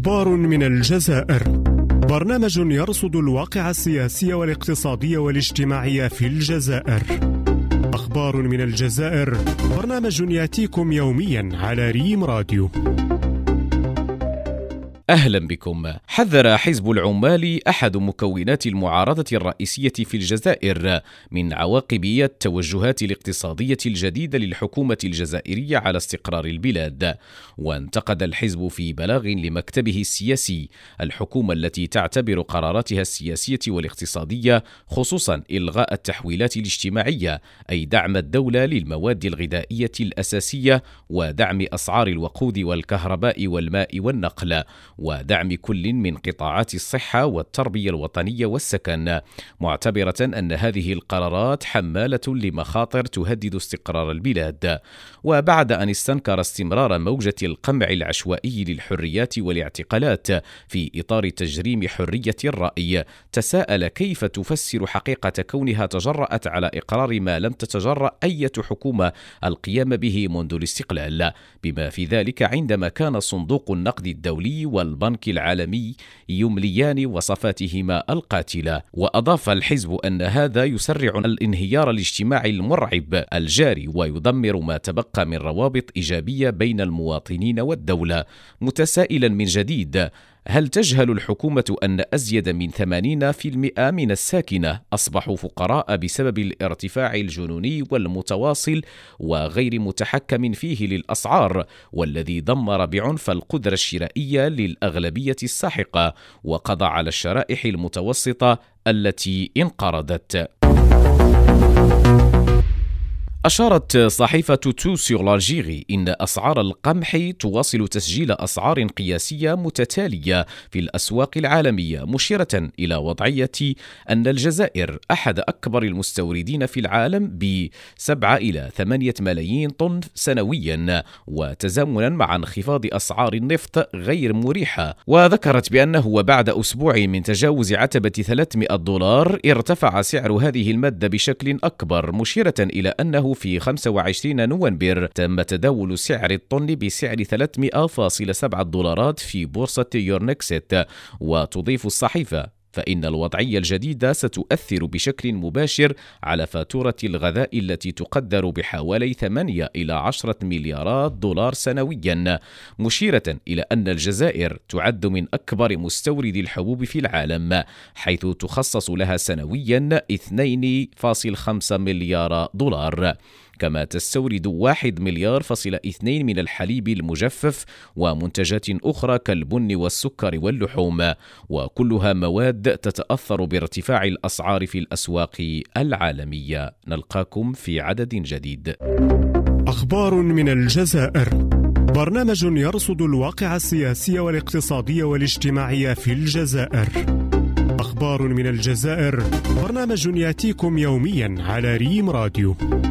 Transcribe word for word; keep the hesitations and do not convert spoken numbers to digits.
أخبار من الجزائر، برنامج يرصد الواقع السياسي والاقتصادي والاجتماعي في الجزائر. أخبار من الجزائر، برنامج يأتيكم يوميا على ريم راديو. أهلا بكم. حذر حزب العمال أحد مكونات المعارضة الرئيسية في الجزائر من عواقب التوجهات الاقتصادية الجديدة للحكومة الجزائرية على استقرار البلاد، وانتقد الحزب في بلاغ لمكتبه السياسي الحكومة التي تعتبر قراراتها السياسية والاقتصادية، خصوصا إلغاء التحويلات الاجتماعية أي دعم الدولة للمواد الغذائية الأساسية ودعم أسعار الوقود والكهرباء والماء والنقل، ودعم كل من قطاعات الصحة والتربية الوطنية والسكن، معتبرة أن هذه القرارات حمالة لمخاطر تهدد استقرار البلاد. وبعد أن استنكر استمرار موجة القمع العشوائي للحريات والاعتقالات في إطار تجريم حرية الرأي، تساءل كيف تفسر حقيقة كونها تجرأت على إقرار ما لم تتجرأ أي حكومة القيام به منذ الاستقلال، بما في ذلك عندما كان صندوق النقد الدولي والبنك العالمي يمليان وصفاتهما القاتلة. وأضاف الحزب أن هذا يسرع الانهيار الاجتماعي المرعب الجاري ويدمر ما تبقى من روابط إيجابية بين المواطنين والدولة، متسائلا من جديد: هل تجهل الحكومة أن أزيد من ثمانين بالمئة من الساكنة أصبحوا فقراء بسبب الارتفاع الجنوني والمتواصل وغير متحكم فيه للأسعار، والذي دمر بعنف القدرة الشرائية للأغلبية الساحقة وقضى على الشرائح المتوسطة التي انقرضت؟ أشارت صحيفة تو سور لالجيري إن أسعار القمح تواصل تسجيل أسعار قياسية متتالية في الأسواق العالمية، مشيرة إلى وضعية أن الجزائر أحد أكبر المستوردين في العالم بسبعة إلى ثمانية ملايين طن سنويا، وتزامنا مع انخفاض أسعار النفط غير مريحة. وذكرت بأنه وبعد أسبوع من تجاوز عتبة ثلاثمئة دولار ارتفع سعر هذه المادة بشكل أكبر، مشيرة إلى أنه في خمسة وعشرين نوفمبر تم تداول سعر الطن بسعر ثلاثمئة فاصلة سبعة دولارات في بورصة يورنكست. وتضيف الصحيفة: فإن الوضعية الجديدة ستؤثر بشكل مباشر على فاتورة الغذاء التي تقدر بحوالي ثمانية إلى عشرة مليارات دولار سنويا، مشيرة إلى أن الجزائر تعد من أكبر مستورد الحبوب في العالم، حيث تخصص لها سنويا اثنين فاصلة خمسة مليار دولار، كما تستورد واحد مليار فاصلة اثنين من الحليب المجفف ومنتجات أخرى كالبن والسكر واللحوم، وكلها مواد تتأثر بارتفاع الأسعار في الأسواق العالمية. نلقاكم في عدد جديد. أخبار من الجزائر، برنامج يرصد الواقع السياسي والاقتصادي والاجتماعي في الجزائر. أخبار من الجزائر، برنامج يأتيكم يوميا على ريم راديو.